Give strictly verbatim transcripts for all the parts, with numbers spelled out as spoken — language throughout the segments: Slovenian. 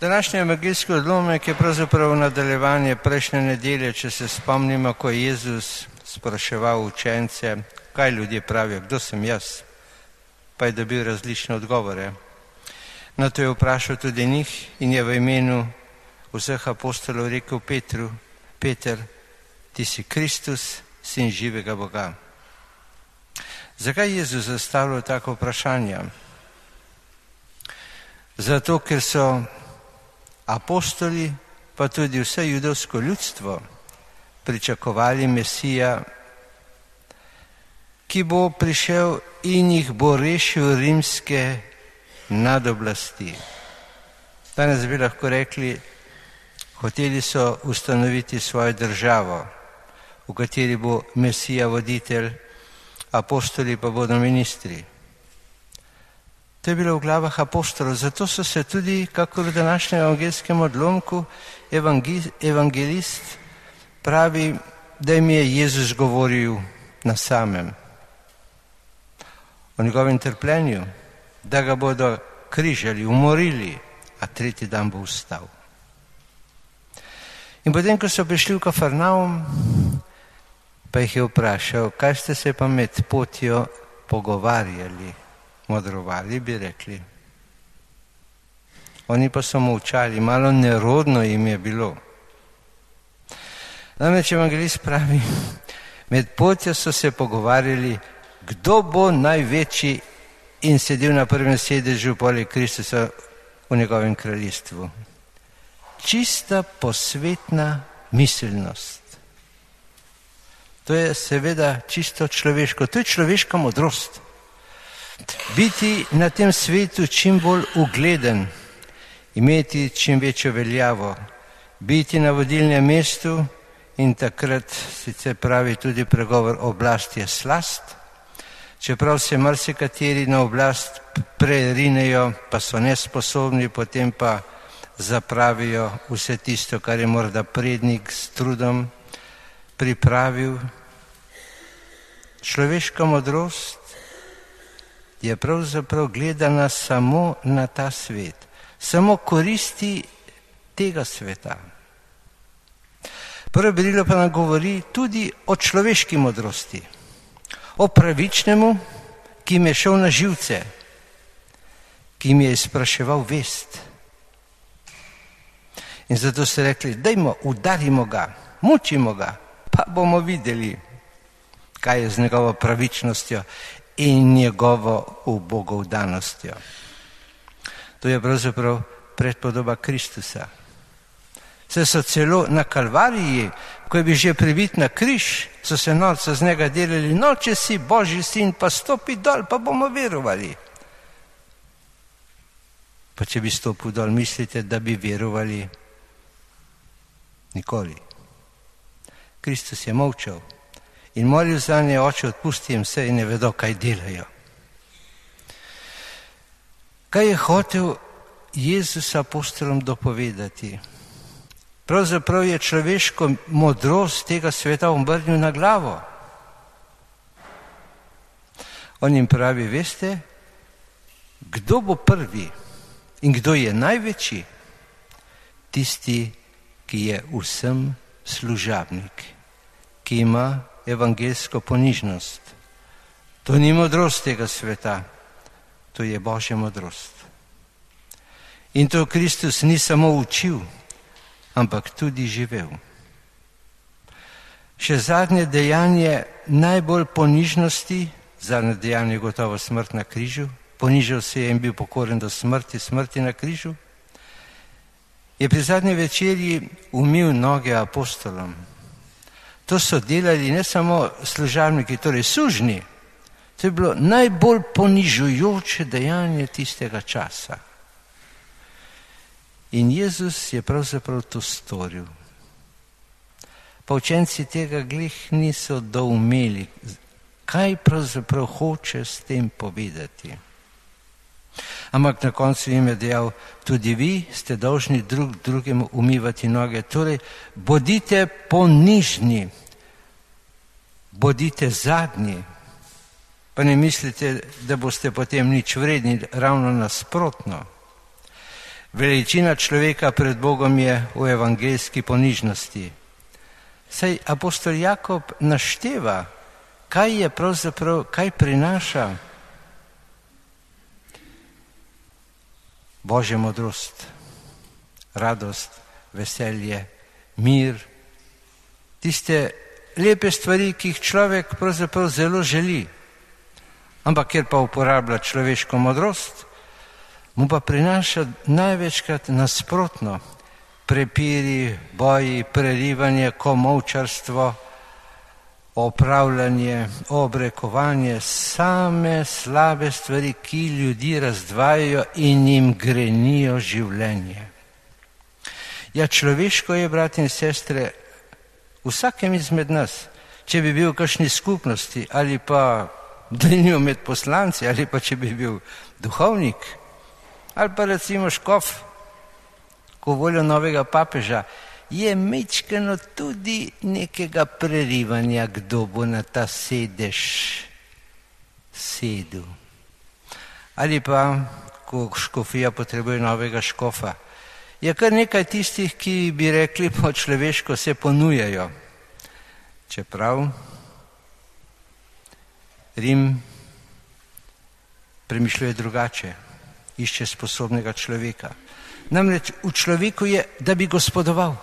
Današnji evangeljski odlomek je pravzaprav nadaljevanje prejšnje nedelje, če se spomnimo, ko je Jezus spraševal učence, kaj ljudje pravijo, kdo sem jaz, pa je dobil različne odgovore. Na to je vprašal tudi njih in je v imenu vseh apostolov rekel Petru, Peter, ti si Kristus, sin živega Boga. Zakaj je Jezus zastavljal tako vprašanje? Zato, ker so apostoli, pa tudi vse judovsko ljudstvo, pričakovali Mesija, ki bo prišel in jih bo rešil rimske nadoblasti. Danes bi lahko rekli, hoteli so ustanoviti svojo državo, v kateri bo Mesija voditelj, apostoli pa bodo ministri. To je bilo v glavah apostolov, zato so se tudi, kakor v današnjem evangelskem odlomku, evangelist pravi, da jim je Jezus govoril na samem o njegovem trpljenju, da ga bodo križali, umorili, a tretji dan bo vstal. In potem, ko so prišli v Kafarnaum, pa jih je vprašal, kaj ste se pa med potjo pogovarjali, modrovali, bi rekli. Oni pa so molčali, malo nerodno jim je bilo. Namreč evangelist pravi, med potjo so se pogovarjali, kdo bo največji in sedel na prvem sedežu poleg Kristusa v njegovem kraljestvu. Čista posvetna miselnost. To je seveda čisto človeško, to je človeška modrost. Biti na tem svetu čim bolj ugleden, imeti čim večjo veljavo, biti na vodilnem mestu in takrat sicer pravi tudi pregovor, oblast je slast, čeprav se marsikateri na oblast prerinejo, pa so nesposobni, potem pa zapravijo vse tisto, kar je morda prednik s trudom pripravil. Človeška modrost je pravzaprav gledana samo na ta svet, samo koristi tega sveta. Prvo berilo pa nam govori tudi o človeški modrosti, o pravičnemu, ki jim je šel na živce, ki jim je izpraševal vest. In zato so rekli, dajmo, udarimo ga, mučimo ga, pa bomo videli, kaj je z njegovo pravičnostjo in njegovo ubogovdanostjo. To je pravzaprav predpodoba Kristusa. Se so celo na Kalvariji, ko je bil že pribit na križ, so se norca z njega delali, no, če si Božji sin, pa stopi dol, pa bomo verovali. Pa če bi stopil dol, mislite, da bi verovali? Nikoli. Kristus je molčal in molil za nje, oče, odpusti jim vse in ne vedo, kaj delajo. Kaj je hotel Jezus apostolom dopovedati? Pravzaprav je človeško modrost tega sveta obrnil na glavo. On jim pravi, veste, kdo bo prvi in kdo je največji? Tisti, ki je vsem služabnik, ki ima evangelsko ponižnost. To ni modrost tega sveta, to je Božja modrost. In to Kristus ni samo učil, ampak tudi živel. Še zadnje dejanje najbolj ponižnosti, zadnje dejanje gotovo smrt na križu, ponižal se je in bil pokoren do smrti, smrti na križu, je pri zadnji večerji umil noge apostolom. To so delali ne samo služabniki, torej sužnji, to je bilo najbolj ponižujoče dejanje tistega časa. In Jezus je pravzaprav to storil. Pa učenci tega glih niso doumeli, kaj pravzaprav hoče s tem povedati. Ampak na koncu jim je dejal, tudi vi ste dolžni drug drugemu umivati noge. Torej, bodite ponižni, bodite zadnji. Pa ne mislite, da boste potem nič vredni, ravno nasprotno. Veličina človeka pred Bogom je v evangeljski ponižnosti. Saj apostol Jakob našteva, kaj je pravzaprav, kaj prinaša Božja modrost, radost, veselje, mir, tiste lepe stvari, ki jih človek pravzaprav zelo želi. Ampak ker pa uporablja človeško modrost, mu pa prinaša največkrat nasprotno: prepiri, boji, prerivanje, komolčarstvo, opravljanje, obrekovanje, same slabe stvari, ki ljudi razdvajajo in jim grenijo življenje. Ja, človeško je, brat in sestre, vsakem izmed nas, če bi bil v kakšni skupnosti ali pa delil med poslanci ali pa če bi bil duhovnik ali pa recimo škof, ko voljo novega papeža, je mečkano tudi nekega prerivanja, kdo bo na ta sedež sedel. Ali pa, ko škofija potrebuje novega škofa, je kar nekaj tistih, ki bi rekli po človeško se ponujajo. Čeprav Rim premišljuje drugače, išče sposobnega človeka. Namreč v človeku je, da bi gospodoval.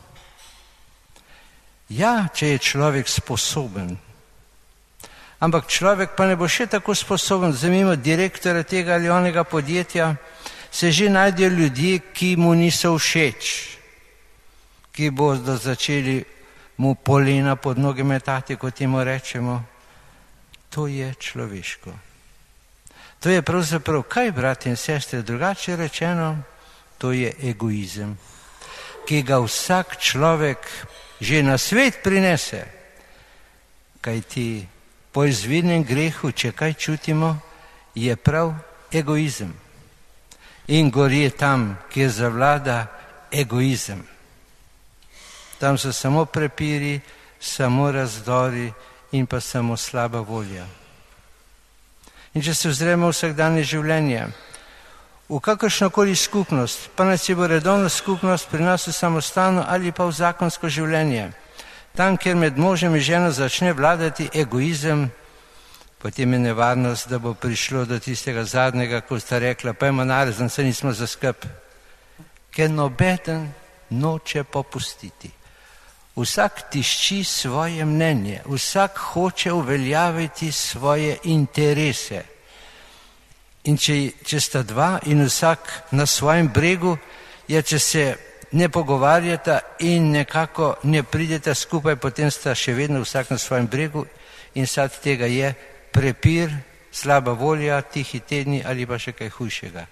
Ja, če je človek sposoben, ampak človek pa ne bo še tako sposoben. Zanimivo, direktora tega ali onega podjetja se že najdejo ljudje, ki mu niso všeč, ki bodo začeli mu polena pod noge metati, kot jim rečemo. To je človeško. To je pravzaprav, kaj, brat in sestre, drugače rečeno, to je egoizem, ki ga vsak človek že na svet prinese. Kajti po izvirnem grehu, če kaj čutimo, je prav egoizem. In gor je tam, kjer zavlada egoizem. Tam so samo prepiri, samo razdori in pa samo slaba volja. In če se vzremo v vsakdanje življenje, v kakršnokoli skupnost, pa naj si bo redovna skupnost pri nas v samostalno ali pa v zakonsko življenje, tam, kjer med možem in ženo začne vladati egoizem, potem je nevarnost, da bo prišlo do tistega zadnjega, ko sta rekla, pa ima narezen, se nismo za skrb. Ker nobeden noče popustiti. Vsak tišči svoje mnenje, vsak hoče uveljaviti svoje interese. In če, če sta dva in vsak na svojem bregu, je, če se ne pogovarjata in nekako ne prideta skupaj, potem sta še vedno vsak na svojem bregu in sad tega je prepir, slaba volja, tihi tedni ali pa še kaj hujšega.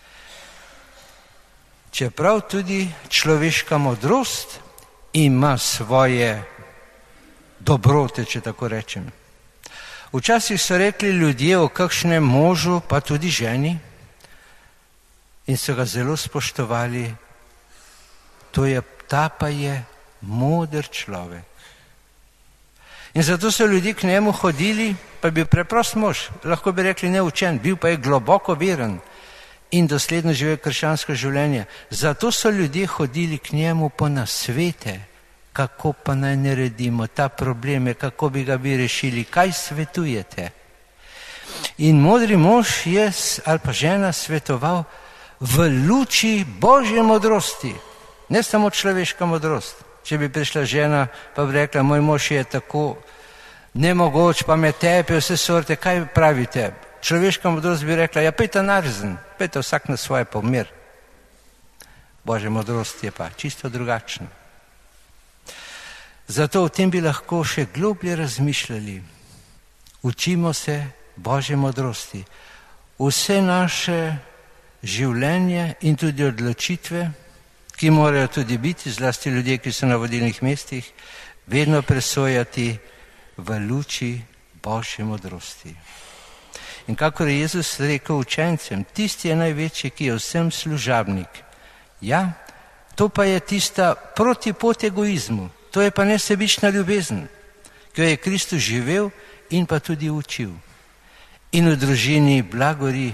Čeprav tudi človeška modrost ima svoje dobrote, če tako rečem. Včasih so rekli ljudje o kakšnem možu, pa tudi ženi, in so ga zelo spoštovali. To je, ta pa je moder človek. In zato so ljudje k njemu hodili, pa je bil preprost mož, lahko bi rekli neučen, bil pa je globoko veren in dosledno živel krščansko življenje. Zato so ljudje hodili k njemu po nasvete, kako pa naj naredimo ta probleme, kako bi ga bi rešili, kaj svetujete. In modri mož je ali pa žena svetoval v luči Božje modrosti, ne samo človeška modrost. Če bi prišla žena, pa bi rekla, moj mož je tako nemogoč, pa me tepe vse sorte, kaj pravite? Človeška modrost bi rekla, ja, pejte narzen, pejte vsak na svoje pomir. Božja modrost je pa čisto drugačna. Zato o tem bi lahko še globlje razmišljali. Učimo se Božje modrosti. Vse naše življenje in tudi odločitve, ki morajo tudi biti, zlasti ljudje, ki so na vodilnih mestih, vedno presojati v luči Božje modrosti. In kakor je Jezus rekel učencem, tisti je največji, ki je vsem služabnik. Ja, to pa je tista protipot egoizmu, to je pa nesebična ljubezen, ki jo je Kristus živel in pa tudi učil. In v družini blagori,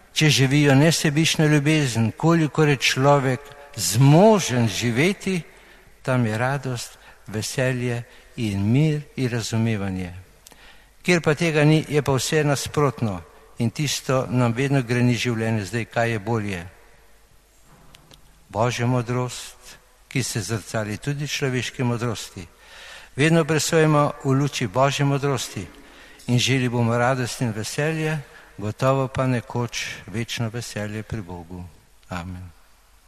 če živijo nesebično ljubezen, kolikor je človek zmožen živeti, tam je radost, veselje in mir in razumevanje. Kjer pa tega ni, je pa vse nasprotno in tisto nam vedno greni življenje. Zdaj, kaj je bolje? Božja modrost, ki se zrcali tudi človeške modrosti. Vedno presojamo v luči Božje modrosti in želi bomo radost in veselje, gotovo pa nekoč večno veselje pri Bogu. Amen.